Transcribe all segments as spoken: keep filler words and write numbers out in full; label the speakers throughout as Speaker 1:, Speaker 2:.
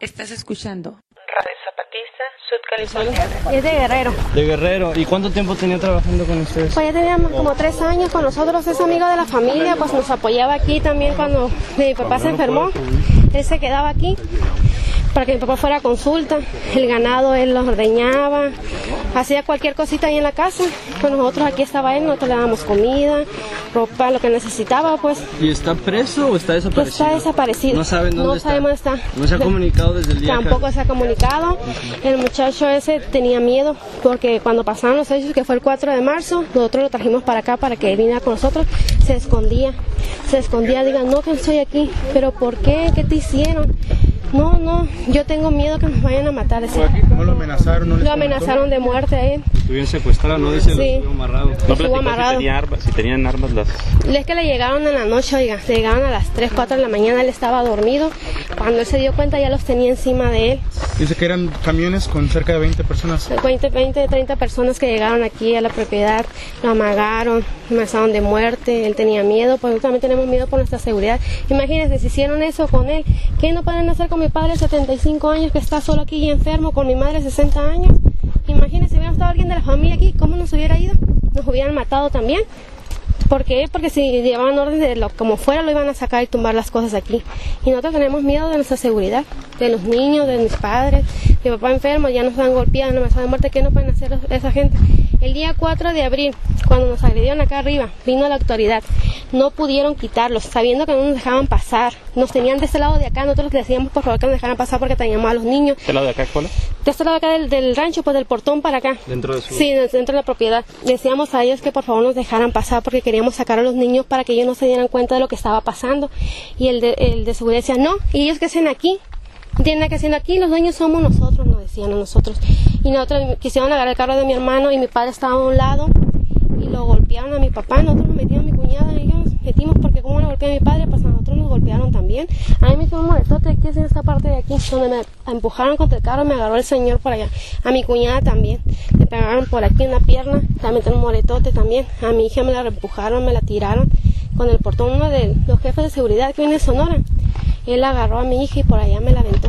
Speaker 1: Estás escuchando
Speaker 2: Radio Zapatista, Sud California.
Speaker 3: Es de Guerrero.
Speaker 4: De Guerrero. ¿Y cuánto tiempo tenía trabajando con ustedes?
Speaker 3: Pues ya teníamos como tres años con nosotros, es amigo de la familia, pues nos apoyaba aquí también cuando mi papá se enfermó. Él se quedaba aquí para que mi papá fuera a consulta. El ganado él lo ordeñaba, hacía cualquier cosita ahí en la casa. Pues nosotros aquí estaba él, nosotros le dábamos comida, ropa, lo que necesitaba, pues.
Speaker 4: ¿Y está preso o está desaparecido?
Speaker 3: Pues está desaparecido.
Speaker 4: No saben dónde
Speaker 3: no
Speaker 4: está.
Speaker 3: sabemos dónde está.
Speaker 4: No se ha comunicado desde el día.
Speaker 3: Tampoco
Speaker 4: que...
Speaker 3: se ha comunicado. El muchacho ese tenía miedo porque cuando pasaron los hechos, que fue el cuatro de marzo, nosotros lo trajimos para acá para que viniera con nosotros. Se escondía, se escondía, digan, no, que no estoy aquí, pero ¿por qué? ¿Qué te hicieron? No, no, yo tengo miedo que nos vayan a matar. Ese.
Speaker 5: ¿No lo amenazaron? ¿No
Speaker 3: lo amenazaron de muerte a él.
Speaker 4: Estuvieron secuestrados, ¿no? Dice,
Speaker 3: sí.
Speaker 4: Lo estuvo amarrado.
Speaker 6: No
Speaker 3: estuvo amarrado.
Speaker 6: Si, tenía armas, si tenían armas las...
Speaker 3: Es que le llegaron en la noche, oiga, le llegaron a las tres, cuatro de la mañana, él estaba dormido. Cuando él se dio cuenta ya los tenía encima de él.
Speaker 5: Dice que eran camiones con cerca de veinte personas.
Speaker 3: veinte, veinte, treinta personas que llegaron aquí a la propiedad, lo amagaron, lo amenazaron de muerte, él tenía miedo, pues nosotros también tenemos miedo por nuestra seguridad. Imagínense, si hicieron eso con él, ¿qué no pueden hacer con mi padre de setenta y cinco años que está solo aquí y enfermo, con mi madre de sesenta años? Imagínense, si hubiera estado alguien de la familia aquí, ¿cómo nos hubiera ido? Nos hubieran matado también. ¿Por qué? Porque si llevaban orden de lo como fuera, lo iban a sacar y tumbar las cosas aquí. Y nosotros tenemos miedo de nuestra seguridad, de los niños, de mis padres. Mi papá enfermo, ya nos han golpeado, nos han de muerte. ¿Qué no pueden hacer esa gente? El día cuatro de abril, cuando nos agredieron acá arriba, vino la autoridad. No pudieron quitarlos, sabiendo que no nos dejaban pasar. Nos tenían de este lado de acá, nosotros les decíamos por favor que nos dejaran pasar porque teníamos a los niños.
Speaker 6: ¿De este lado de acá cuál es?
Speaker 3: De este lado de acá del, del rancho, pues del portón para acá.
Speaker 4: ¿Dentro de su...?
Speaker 3: Sí, dentro de la propiedad. Decíamos a ellos que por favor nos dejaran pasar porque queríamos sacar a los niños para que ellos no se dieran cuenta de lo que estaba pasando. Y el de, el de seguridad decía, no, ¿y ellos qué hacen aquí? No tienen nada que hacer aquí, los dueños somos nosotros, nos decían a nosotros. Y nosotros quisieron agarrar el carro de mi hermano y mi padre estaba a un lado y lo golpearon a mi papá. Nosotros nos metimos a mi cuñada y yo nos metimos porque como le golpeé a mi padre, pues a nosotros nos golpearon también. A mí me hizo un moretote aquí, en esta parte de aquí, donde me empujaron contra el carro, me agarró el señor por allá. A mi cuñada también, le pegaron por aquí en la pierna, también tengo un moretote también. A mi hija me la empujaron, me la tiraron con el portón. Uno de los jefes de seguridad que viene de Sonora, él agarró a mi hija y por allá me la aventó.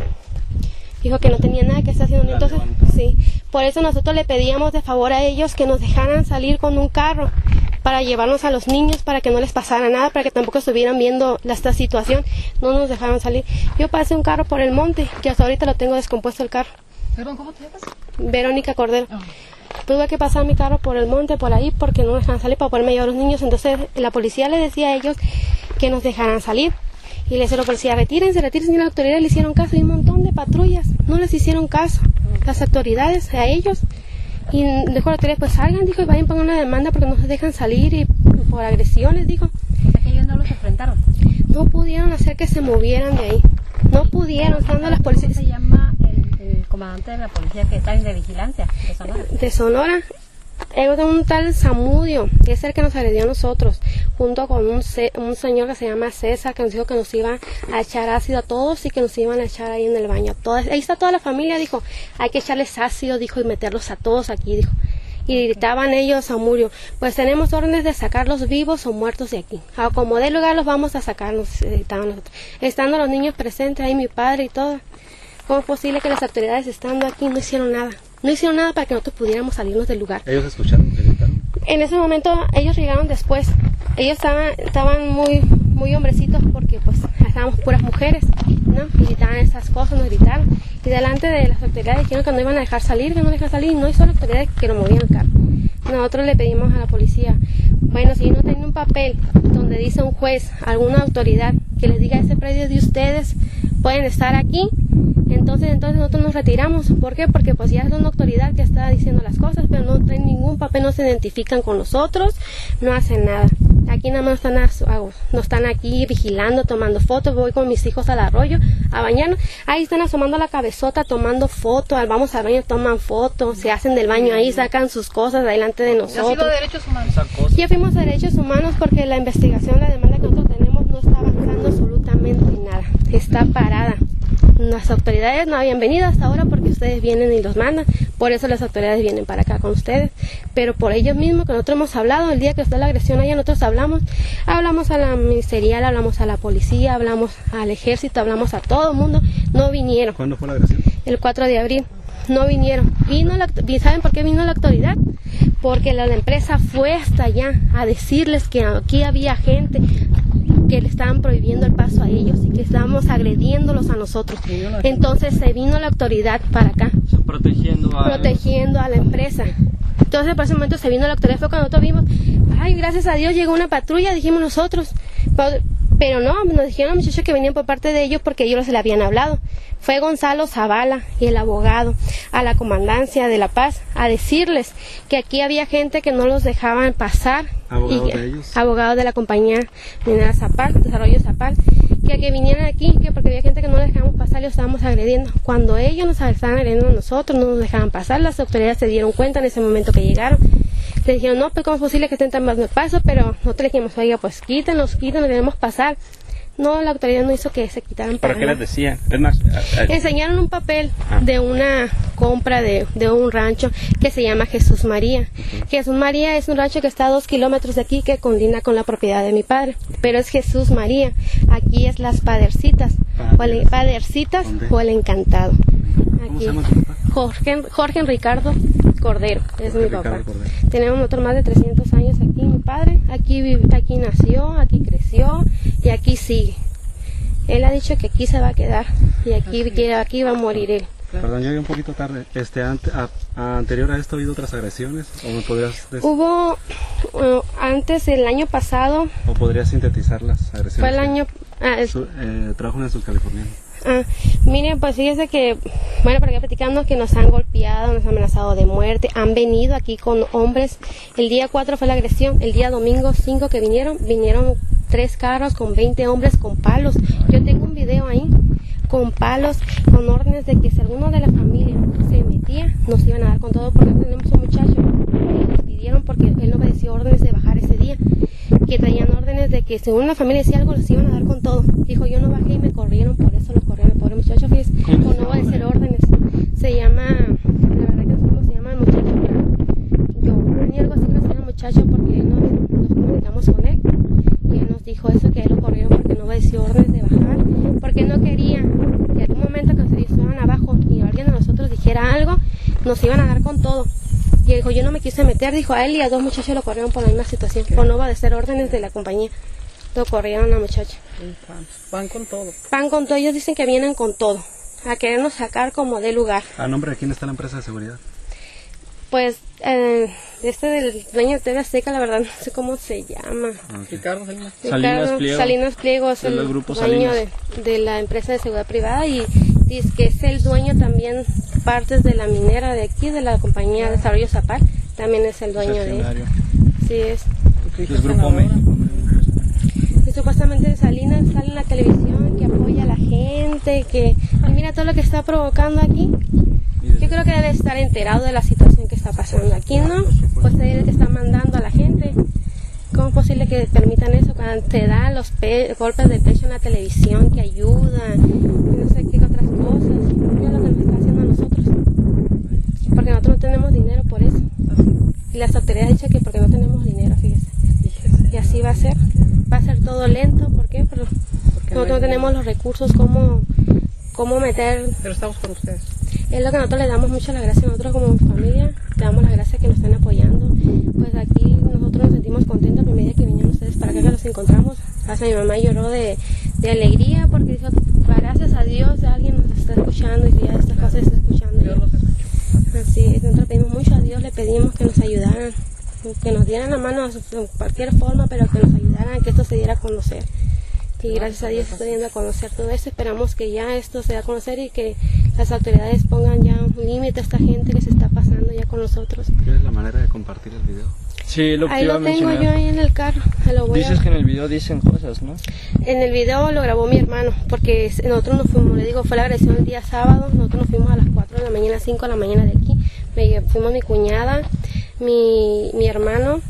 Speaker 3: Dijo que no tenía nada que estar haciendo. Entonces, sí, por eso nosotros le pedíamos de favor a ellos que nos dejaran salir con un carro para llevarnos a los niños, para que no les pasara nada, para que tampoco estuvieran viendo la, esta situación. No nos dejaron salir. Yo pasé un carro por el monte, que hasta ahorita lo tengo descompuesto el carro.
Speaker 1: Perdón, ¿cómo te llamas?
Speaker 3: Verónica Cordero.
Speaker 1: Oh.
Speaker 3: Tuve que pasar mi carro por el monte, por ahí, porque no dejaban salir para poderme llevar a los niños. Entonces la policía le decía a ellos que nos dejaran salir. Y le decía a la policía, retírense, retírense. Y las autoridades le hicieron caso. Y un montón de patrullas no les hicieron caso. Las autoridades a ellos. Y dijo la autoridad, pues salgan, dijo, y vayan pongan una demanda porque no se dejan salir y por agresiones, dijo.
Speaker 2: O sea que ellos no los enfrentaron.
Speaker 3: No pudieron hacer que se movieran de ahí. No pudieron, estando las policías.
Speaker 2: ¿Cómo se llama el, el comandante de la policía que está de vigilancia de Sonora?
Speaker 3: De Sonora. Es de un tal Zamudio, es el que nos agredió a nosotros, junto con un, ce, un señor que se llama César, que nos dijo que nos iba a echar ácido a todos y que nos iban a echar ahí en el baño a todas. Ahí está toda la familia, dijo, hay que echarles ácido, dijo, y meterlos a todos aquí, dijo. Y gritaban ellos, Zamudio, pues tenemos órdenes de sacarlos vivos o muertos de aquí. A como dé lugar los vamos a sacar, nos gritaban nosotros. Estando los niños presentes, ahí mi padre y todo. ¿Cómo es posible que las autoridades estando aquí no hicieron nada? No hicieron nada para que nosotros pudiéramos salirnos del lugar.
Speaker 4: ¿Ellos escucharon que gritaron?
Speaker 3: En ese momento ellos llegaron después. Ellos estaban, estaban muy, muy hombrecitos porque pues estábamos puras mujeres, ¿no? Y gritaban esas cosas, nos gritaron. Y delante de las autoridades dijeron que no iban a dejar salir, que no dejan salir. Y no hizo la autoridad que nos movían el carro. Nosotros le pedimos a la policía, bueno, si no tienen un papel donde dice un juez, alguna autoridad que les diga este predio de ustedes, pueden estar aquí. Entonces, entonces nosotros nos retiramos. ¿Por qué? Porque pues ya es una autoridad que está diciendo las cosas, pero no traen ningún papel, no se identifican con nosotros, no hacen nada. Aquí nada más están, a, no están aquí vigilando, tomando fotos. Voy con mis hijos al arroyo a bañarnos. Ahí están asomando la cabezota, tomando fotos. Vamos al baño, toman fotos, se hacen del baño ahí, sacan sus cosas delante de nosotros.
Speaker 1: ¿Ha sido derechos humanos?
Speaker 3: Ya fuimos a derechos humanos porque la investigación, la demanda que nosotros tenemos no está avanzando absolutamente nada. Está parada. Las autoridades no habían venido hasta ahora porque ustedes vienen y los mandan, por eso las autoridades vienen para acá con ustedes, pero por ellos mismos que nosotros hemos hablado, el día que está la agresión allá nosotros hablamos, hablamos a la ministerial, hablamos a la policía, hablamos al ejército, hablamos a todo el mundo, no vinieron.
Speaker 4: ¿Cuándo fue la agresión?
Speaker 3: El cuatro de abril, no vinieron. Vino la, ¿saben por qué vino la autoridad? Porque la, la empresa fue hasta allá a decirles que aquí había gente que le estaban prohibiendo el paso a ellos y que estábamos agrediéndolos a nosotros. Entonces se vino la autoridad para acá,
Speaker 4: Protegiendo a...
Speaker 3: protegiendo a la empresa. Entonces por ese momento se vino la autoridad, fue cuando nosotros vimos, ay, gracias a Dios llegó una patrulla, dijimos nosotros. Pero no, nos dijeron a los muchachos que venían por parte de ellos porque ellos se le habían hablado. Fue Gonzalo Zavala y el abogado a la comandancia de La Paz a decirles que aquí había gente que no los dejaban pasar.
Speaker 4: ¿Abogados
Speaker 3: y,
Speaker 4: de ellos?
Speaker 3: Abogados de la compañía minera Zapal, Desarrollo Zapal, que, que vinieran aquí, que porque había gente que no les dejábamos pasar y los estábamos agrediendo. Cuando ellos nos estaban agrediendo a nosotros, no nos dejaban pasar, las autoridades se dieron cuenta en ese momento que llegaron. Le dijeron, no, pues cómo es posible que estén tan más de paso, pero nosotros le dijimos, oiga, pues quítenlos, quítenlos, debemos pasar. No, la autoridad no hizo que se quitaran.
Speaker 6: ¿Para qué les decían? Es más, a- a-
Speaker 3: Enseñaron un papel
Speaker 6: Ah.
Speaker 3: de una compra de, de un rancho que se llama Jesús María. Jesús María es un rancho que está a dos kilómetros de aquí, que colinda con la propiedad de mi padre, pero es Jesús María. Aquí es Las Padercitas, o el, Padercitas
Speaker 4: ¿Dónde?
Speaker 3: o el Encantado.
Speaker 4: ¿Cómo
Speaker 3: Aquí.
Speaker 4: se llama tu papá?
Speaker 3: Jorge, Jorge Ricardo Cordero, es
Speaker 4: Jorge
Speaker 3: mi
Speaker 4: Ricardo
Speaker 3: papá.
Speaker 4: Cordero.
Speaker 3: Tenemos nosotros más de trescientos años aquí, mi padre. Aquí, vivi- aquí nació, aquí creció y aquí sigue. Él ha dicho que aquí se va a quedar y aquí, que aquí va a morir él.
Speaker 4: Perdón, llegué un poquito tarde. Este, ante- a- a- anterior a esto, ¿ha habido otras agresiones? ¿O me podrías, des-
Speaker 3: Hubo uh, antes, el año pasado,
Speaker 4: o podrías sintetizar las agresiones?
Speaker 3: fue el
Speaker 4: que-
Speaker 3: año... ah, el-
Speaker 4: Su- eh, trabajo en el Subcaliforniano.
Speaker 3: Ah, miren, pues fíjese que, bueno, para que platicando que nos han golpeado, nos han amenazado de muerte, han venido aquí con hombres. El día cuatro fue la agresión, el día domingo cinco que vinieron, vinieron tres carros con veinte hombres con palos. Yo tengo un video ahí, con palos, con órdenes de que si alguno de la familia se metía, nos iban a dar con todo, porque tenemos un muchacho que le despidieron porque él no obedeció órdenes de bajar ese día, que traían órdenes de que si una familia decía algo, los iban a dar con todo. Dijo, yo no bajé y me corrieron, por eso lo corrieron, pobre muchacho, fíjese, por no obedecer órdenes. Se llama, la verdad que no sé cómo se llama el muchacho, pero Giovanni, algo así que se llama el muchacho, porque él nos, nos comunicamos con él, y él nos dijo eso, que él lo corrieron porque no obedeció órdenes de bajar, porque no quería que algún momento que se estaban abajo y alguien de nosotros dijera algo, nos iban a dar con todo. Y él dijo, yo no me quise meter, dijo a él y a dos muchachos lo corrieron por la misma situación, por no obedecer órdenes de la compañía. Lo corrieron a la muchacha.
Speaker 1: Van con todo.
Speaker 3: Van con todo, ellos dicen que vienen con todo, a querernos sacar como de lugar.
Speaker 4: ¿A nombre de quién está la empresa de seguridad?
Speaker 3: Pues, eh, este del dueño de T V Azteca, la verdad no sé cómo se llama.
Speaker 1: Ricardo Salinas.
Speaker 5: Salinas
Speaker 3: Ricardo
Speaker 5: Pliego.
Speaker 3: Salinas Pliego es
Speaker 5: Es
Speaker 3: el
Speaker 5: del grupo
Speaker 3: dueño de,
Speaker 5: Salinas.
Speaker 3: de la empresa de seguridad privada y dice que es el dueño también partes de la minera de aquí, de la compañía de Desarrollo Zapal, también es el dueño de
Speaker 5: Seccionario.
Speaker 3: sí es.
Speaker 5: Es Grupo M.
Speaker 3: Y supuestamente Salinas sale en la televisión, que apoya a la gente, que y mira todo lo que está provocando aquí. Yo creo que debe estar enterado de la situación que está pasando aquí, ¿no? Pues él es el que está mandando a la gente. ¿Cómo es posible que permitan eso cuando te dan los pe golpes de pecho en la televisión que ayudan? Y no sé qué otras cosas. Mira lo que nos está haciendo a nosotros. Porque nosotros no tenemos dinero por eso. Y las autoridades dicen que porque no tenemos dinero, fíjese. Y así va a ser. Va a ser todo lento. ¿Por qué? Porque nosotros no tenemos los recursos como, como meter.
Speaker 1: Pero estamos con ustedes.
Speaker 3: Es lo que nosotros le damos mucho la gracia, nosotros como familia, le damos la gracia que nos están apoyando. Pues aquí nosotros nos sentimos contentos el primer día que vinieron ustedes para acá, que los encontramos. Hasta mi mamá lloró de, de alegría porque dijo, gracias a Dios alguien nos está escuchando y que ya esta casa se está escuchando.
Speaker 1: Dios los escuchó.
Speaker 3: Así es, nosotros pedimos mucho a Dios, le pedimos que nos ayudaran, que nos dieran la mano de cualquier forma, pero que nos ayudaran a que esto se diera a conocer. Y gracias a Dios se está dando a conocer todo esto. Esperamos que ya esto se dé a conocer y que las autoridades pongan ya un límite a esta gente que se está pasando ya con nosotros.
Speaker 4: ¿Tienes la manera de compartir el video?
Speaker 5: Sí, lo que
Speaker 3: Ahí
Speaker 5: iba
Speaker 3: lo
Speaker 5: a
Speaker 3: tengo
Speaker 5: mencionar.
Speaker 3: yo ahí en el carro. Se lo voy a-
Speaker 5: Dices que en el video dicen cosas, ¿no?
Speaker 3: En el video lo grabó mi hermano, porque es- nosotros nos fuimos, le digo, fue la agresión el día sábado, nosotros nos fuimos a las cuatro de la mañana, cinco de la mañana de aquí, me, fuimos mi cuñada, mi, mi hermano y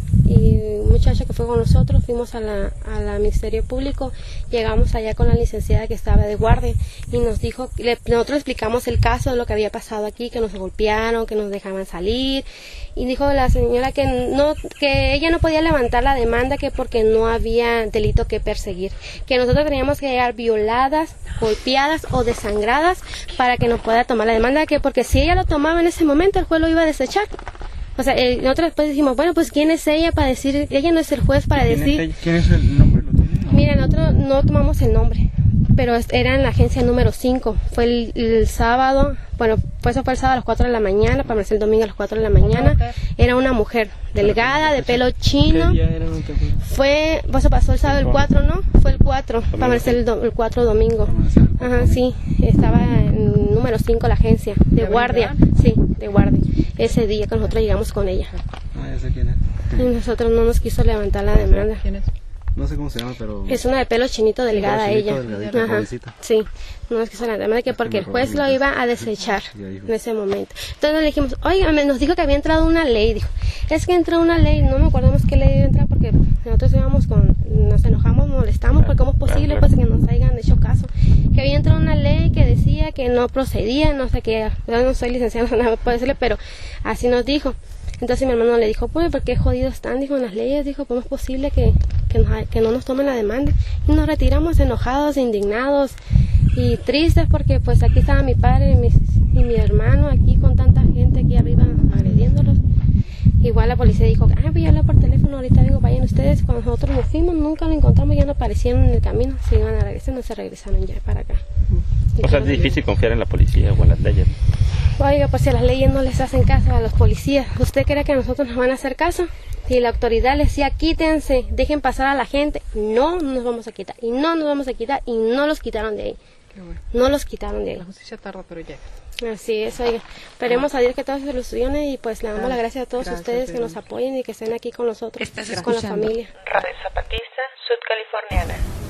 Speaker 3: y un muchacho que fue con nosotros, fuimos a la, a la Ministerio Público, llegamos allá con la licenciada que estaba de guardia y nos dijo, le, nosotros explicamos el caso de lo que había pasado aquí, que nos golpearon, que nos dejaban salir, y dijo la señora que no, que ella no podía levantar la demanda que porque no había delito que perseguir, que nosotros teníamos que llegar violadas, golpeadas o desangradas para que nos pueda tomar la demanda, que porque si ella lo tomaba en ese momento el juez lo iba a desechar. O sea, eh, nosotros después dijimos, bueno, pues ¿quién es ella para decir? Ella no es el juez para
Speaker 5: ¿Quién
Speaker 3: decir.
Speaker 5: es ella? ¿Quién es el nombre? ¿Lo tiene? No.
Speaker 3: Mira, nosotros no tomamos el nombre, pero es- era en la agencia número cinco. Fue el, el sábado, bueno, pues eso fue el sábado a las cuatro de la mañana, para amanecer el domingo a las cuatro de la mañana. Era una mujer delgada, de pelo chino.
Speaker 5: ¿Qué día era? No te acuerdas.
Speaker 3: Fue, pues eso pasó el sábado el cuatro, ¿no? Fue el cuatro, para amanecer el, do- el cuatro domingo. Ajá, sí, estaba en número cinco la agencia, de
Speaker 1: ¿De
Speaker 3: guardia,
Speaker 1: verdad?
Speaker 3: sí, de guardia. Ese día que nosotros llegamos con ella.
Speaker 4: Ah, ya sé quién es.
Speaker 3: Y nosotros no nos quiso levantar la demanda.
Speaker 1: ¿Quién es?
Speaker 4: No sé cómo se llama, pero...
Speaker 3: Es una de pelo chinito delgada
Speaker 4: Pelo chinito,
Speaker 3: ella.
Speaker 4: delgadita,
Speaker 3: Ajá,
Speaker 4: jovencita.
Speaker 3: sí, no nos quiso levantar la demanda que porque el juez lo iba a desechar
Speaker 4: Ya dijo.
Speaker 3: en ese momento. Entonces le dijimos, oiga, me- nos dijo que había entrado una ley. Dijo, es que entró una ley, no me acordamos qué ley iba a entrar porque nosotros íbamos con, nos enojamos, molestamos, porque cómo es posible pues que nos hayan hecho caso. Que había entrado una ley que decía que no procedía, no sé qué, yo no soy licenciada, nada puede decirle, pero así nos dijo. Entonces mi hermano le dijo, pues, ¿por qué jodidos están? Dijo, en las leyes, dijo, ¿cómo es posible que, que, nos- que no nos tomen la demanda? Y nos retiramos enojados, indignados y tristes porque pues aquí estaba mi padre y mi, y mi hermano aquí con tanta gente aquí arriba agrediéndolos. Igual la policía dijo, ah, voy a hablar por teléfono, ahorita vengo, vayan ustedes. Cuando nosotros nos fuimos, nunca lo encontramos, ya no aparecieron en el camino, se iban a regresar, no se regresaron ya para acá.
Speaker 6: O sea, es difícil confiar en la policía o en las leyes.
Speaker 3: Oiga, pues si las leyes no les hacen caso a los policías, ¿usted cree que a nosotros nos van a hacer caso? Si la autoridad les decía, quítense, dejen pasar a la gente, no nos vamos a quitar, y no nos vamos a quitar, y no los quitaron de ahí,
Speaker 1: Qué bueno.
Speaker 3: no los quitaron de ahí.
Speaker 1: La justicia tarda, pero llega.
Speaker 3: Así es, oiga, esperemos a Dios que todo se solucione y pues le damos las gracias a todos
Speaker 1: Gracias,
Speaker 3: ustedes que
Speaker 1: Dios.
Speaker 3: nos apoyen y que estén aquí con nosotros,
Speaker 7: Estás
Speaker 3: con la
Speaker 7: escuchando
Speaker 3: familia.
Speaker 7: Radio Zapatista Sudcaliforniana.